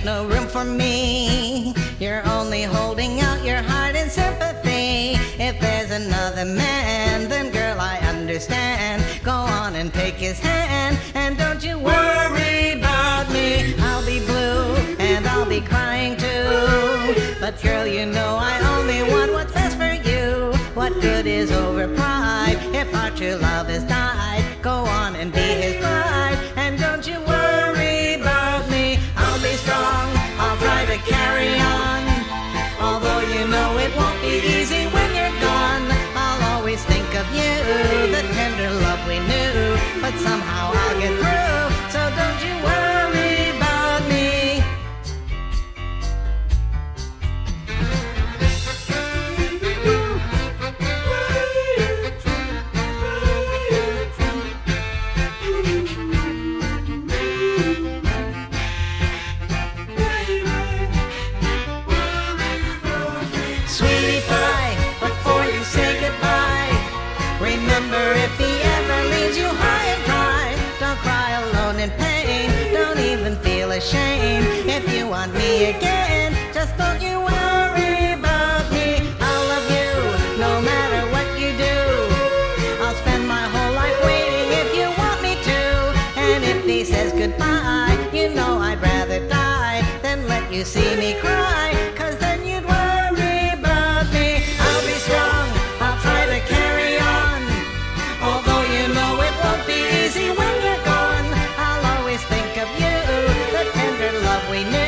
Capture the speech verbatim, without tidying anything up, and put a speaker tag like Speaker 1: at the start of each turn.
Speaker 1: no room for me. You're only holding out your heart in sympathy. If there's another man, then girl, I understand. Go on and take his hand, and don't you worry about me. I'll be blue, and I'll be crying too. But girl, you know I only want what's best for you. What good is over pride if our true love has died? Go on and be his bride, and don't you worry about me. I'll be strong, I'll try to carry on. Although you know it won't be easy when you're gone. I'll always think of you, the tender love we knew. But somehow I'll get through, so don't you worry about me. Sweetie pie, before you say goodbye, remember if he ever leaves you high and dry, don't cry alone in pain, don't even feel ashamed. If you want me again, just don't you worry about me. I'll love you no matter what you do. I'll spend my whole life waiting if you want me to. And if he says goodbye, you know I'd rather die than let you see me cry, 'cause then you'd worry about me. I'll be strong, I'll try to carry on. Although you know it won't be easy when you're gone. I'll always think of you, the tender love we knew.